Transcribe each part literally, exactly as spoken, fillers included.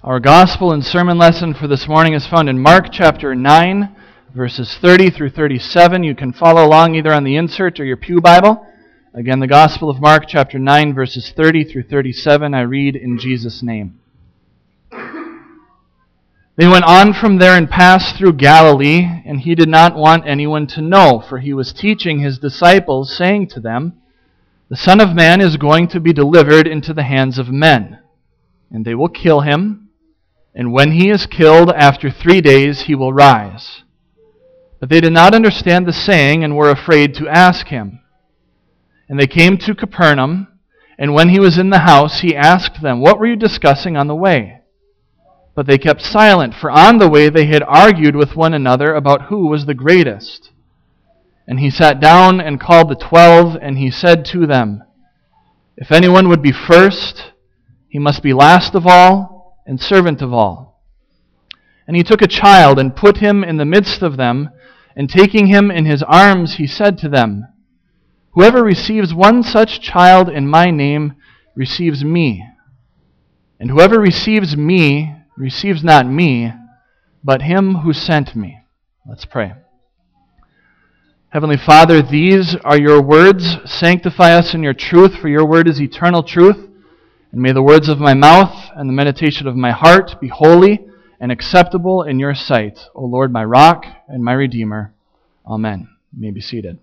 Our gospel and sermon lesson for this morning is found in Mark chapter nine, verses thirty through thirty-seven. You can follow along either on the insert or your pew Bible. Again, the Gospel of Mark chapter nine, verses thirty through thirty-seven. I read in Jesus' name. They went on from there and passed through Galilee, and he did not want anyone to know, for he was teaching his disciples, saying to them, "The Son of Man is going to be delivered into the hands of men, and they will kill him. And when he is killed, after three days he will rise." But they did not understand the saying and were afraid to ask him. And they came to Capernaum, and when he was in the house, he asked them, "What were you discussing on the way?" But they kept silent, for on the way they had argued with one another about who was the greatest. And he sat down and called the twelve, and he said to them, "If anyone would be first, he must be last of all, and servant of all." And he took a child and put him in the midst of them, and taking him in his arms, he said to them, "Whoever receives one such child in my name receives me. And whoever receives me receives not me, but him who sent me." Let's pray. Heavenly Father, these are your words. Sanctify us in your truth, for your word is eternal truth. And may the words of my mouth and the meditation of my heart be holy and acceptable in your sight, O Lord, my rock and my redeemer. Amen. You may be seated.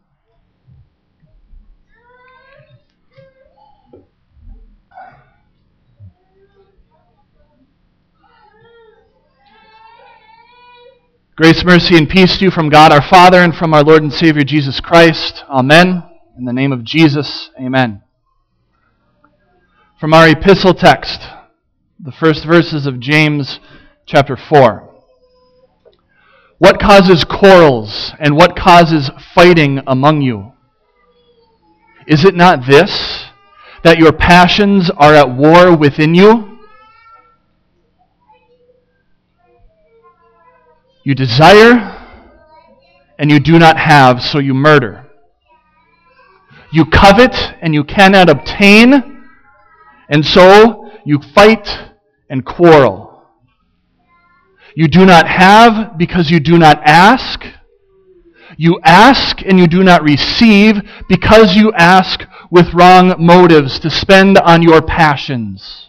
Grace, mercy, and peace to you from God our Father and from our Lord and Savior Jesus Christ. Amen. In the name of Jesus, amen. From our epistle text, the first verses of James chapter four. What causes quarrels and what causes fighting among you? Is it not this, that your passions are at war within you? You desire, and you do not have, so you murder. You covet, and you cannot obtain, and so you fight and quarrel. You do not have because you do not ask. You ask and you do not receive because you ask with wrong motives to spend on your passions.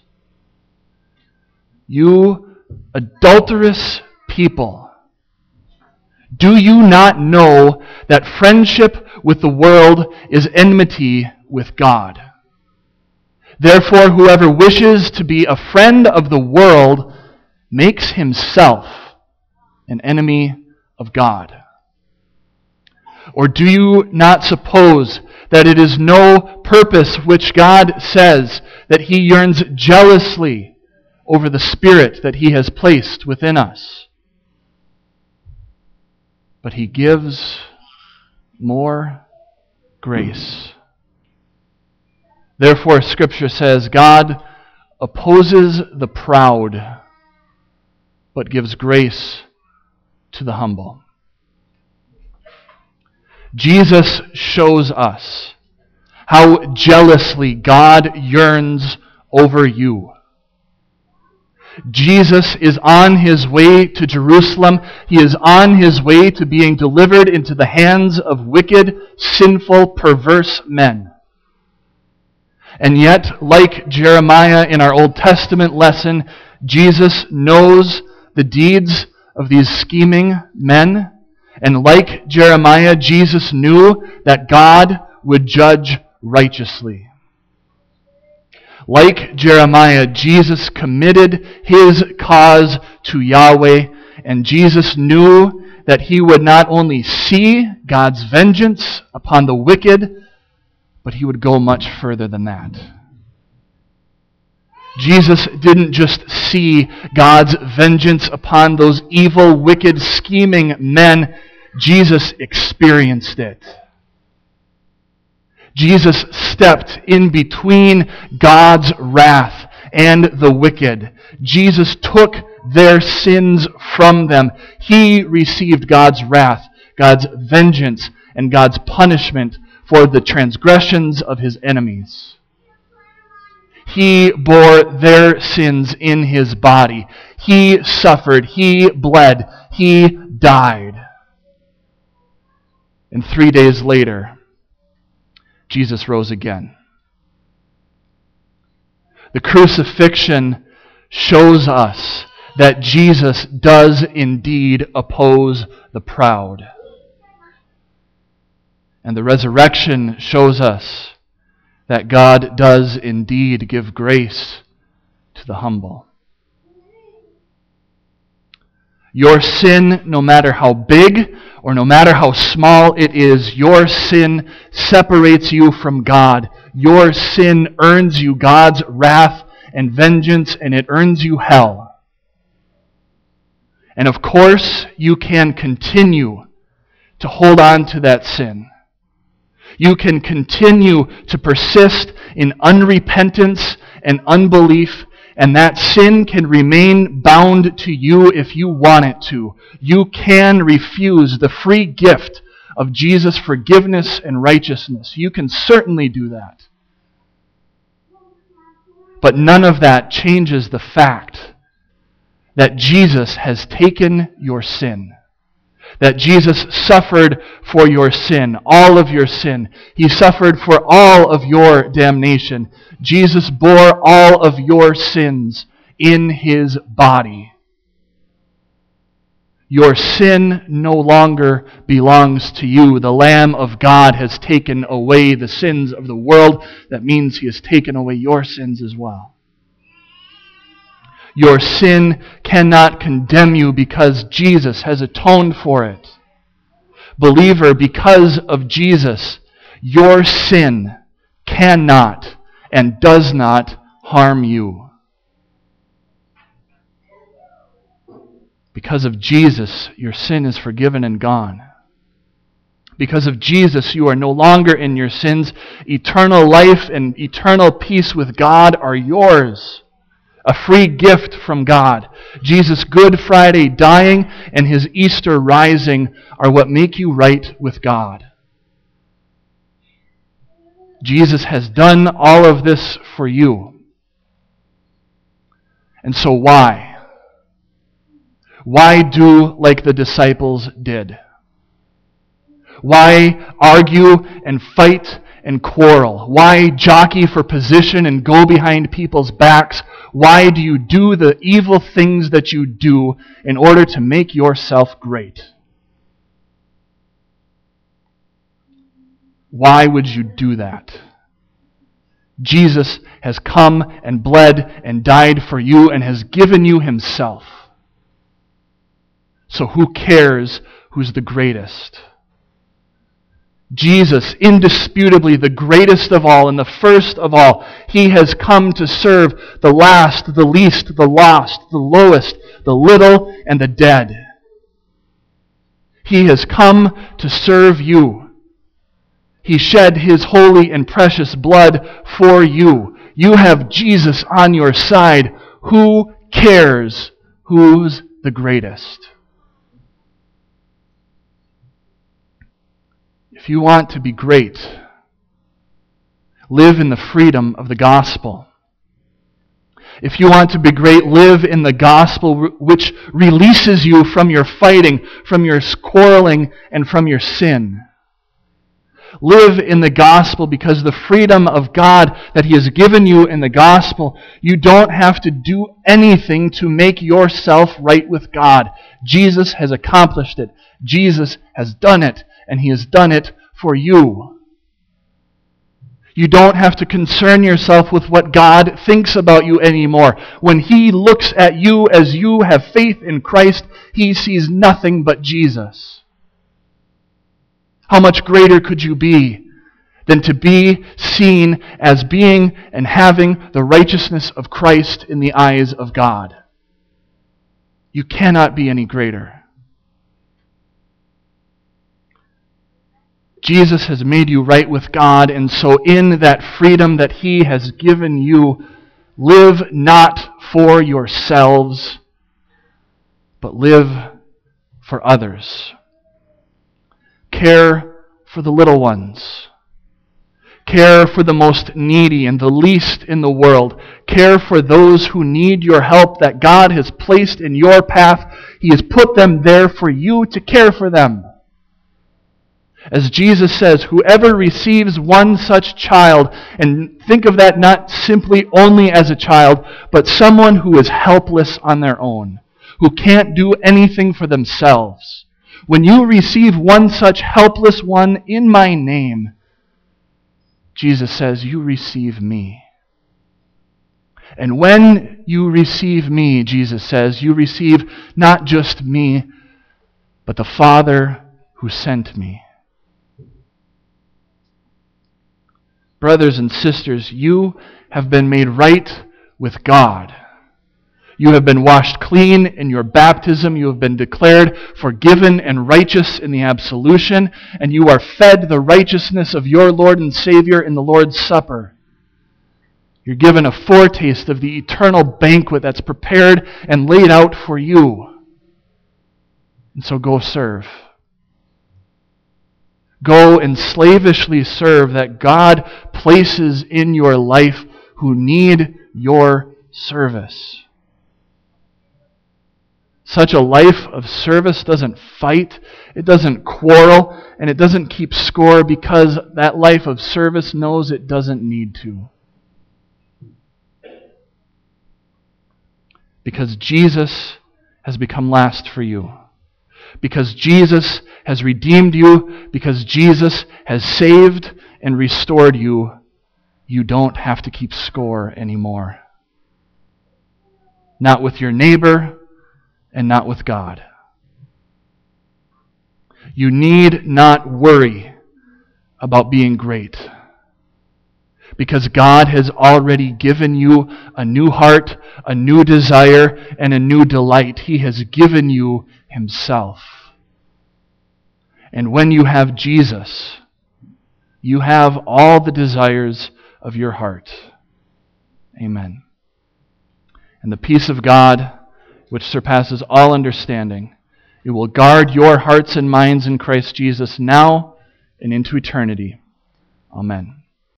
You adulterous people, do you not know that friendship with the world is enmity with God? Therefore, whoever wishes to be a friend of the world makes himself an enemy of God. Or do you not suppose that it is no purpose which God says that he yearns jealously over the Spirit that he has placed within us? But he gives more grace. Therefore, Scripture says, God opposes the proud, but gives grace to the humble. Jesus shows us how jealously God yearns over you. Jesus is on his way to Jerusalem. He is on his way to being delivered into the hands of wicked, sinful, perverse men. And yet, like Jeremiah in our Old Testament lesson, Jesus knows the deeds of these scheming men. And like Jeremiah, Jesus knew that God would judge righteously. Like Jeremiah, Jesus committed his cause to Yahweh, and Jesus knew that he would not only see God's vengeance upon the wicked, but he would go much further than that. Jesus didn't just see God's vengeance upon those evil, wicked, scheming men. Jesus experienced it. Jesus stepped in between God's wrath and the wicked. Jesus took their sins from them. He received God's wrath, God's vengeance, and God's punishment for the transgressions of his enemies. He bore their sins in his body. He suffered. He bled. He died. And three days later, Jesus rose again. The crucifixion shows us that Jesus does indeed oppose the proud. And the resurrection shows us that God does indeed give grace to the humble. Your sin, no matter how big or no matter how small it is, your sin separates you from God. Your sin earns you God's wrath and vengeance, and it earns you hell. And of course, you can continue to hold on to that sin. You can continue to persist in unrepentance and unbelief, and that sin can remain bound to you if you want it to. You can refuse the free gift of Jesus' forgiveness and righteousness. You can certainly do that. But none of that changes the fact that Jesus has taken your sin. That Jesus suffered for your sin, all of your sin. He suffered for all of your damnation. Jesus bore all of your sins in his body. Your sin no longer belongs to you. The Lamb of God has taken away the sins of the world. That means he has taken away your sins as well. Your sin cannot condemn you because Jesus has atoned for it. Believer, because of Jesus, your sin cannot and does not harm you. Because of Jesus, your sin is forgiven and gone. Because of Jesus, you are no longer in your sins. Eternal life and eternal peace with God are yours. A free gift from God. Jesus' Good Friday dying and his Easter rising are what make you right with God. Jesus has done all of this for you. And so why? Why do like the disciples did? Why argue and fight and quarrel? Why jockey for position and go behind people's backs? Why do you do the evil things that you do in order to make yourself great? Why would you do that? Jesus has come and bled and died for you and has given you himself. So who cares who's the greatest? Jesus, indisputably the greatest of all and the first of all, he has come to serve the last, the least, the lost, the lowest, the little, and the dead. He has come to serve you. He shed his holy and precious blood for you. You have Jesus on your side. Who cares who's the greatest? If you want to be great, live in the freedom of the gospel. If you want to be great, live in the gospel which releases you from your fighting, from your quarreling, and from your sin. Live in the gospel because the freedom of God that he has given you in the gospel, you don't have to do anything to make yourself right with God. Jesus has accomplished it. Jesus has done it. And he has done it for you. You don't have to concern yourself with what God thinks about you anymore. When he looks at you as you have faith in Christ, he sees nothing but Jesus. How much greater could you be than to be seen as being and having the righteousness of Christ in the eyes of God? You cannot be any greater. Jesus has made you right with God, and so in that freedom that he has given you, live not for yourselves, but live for others. Care for the little ones. Care for the most needy and the least in the world. Care for those who need your help that God has placed in your path. He has put them there for you to care for them. As Jesus says, whoever receives one such child, and think of that not simply only as a child, but someone who is helpless on their own, who can't do anything for themselves. When you receive one such helpless one in my name, Jesus says, you receive me. And when you receive me, Jesus says, you receive not just me, but the Father who sent me. Brothers and sisters, you have been made right with God. You have been washed clean in your baptism. You have been declared forgiven and righteous in the absolution. And you are fed the righteousness of your Lord and Savior in the Lord's Supper. You're given a foretaste of the eternal banquet that's prepared and laid out for you. And so go serve. Go and slavishly serve that God places in your life who need your service. Such a life of service doesn't fight, it doesn't quarrel, and it doesn't keep score because that life of service knows it doesn't need to. Because Jesus has become last for you. Because Jesus has redeemed you, because Jesus has saved and restored you, you don't have to keep score anymore. Not with your neighbor, and not with God. You need not worry about being great, because God has already given you a new heart, a new desire, and a new delight. He has given you Himself. And when you have Jesus, you have all the desires of your heart. Amen. And the peace of God, which surpasses all understanding, it will guard your hearts and minds in Christ Jesus now and into eternity. Amen.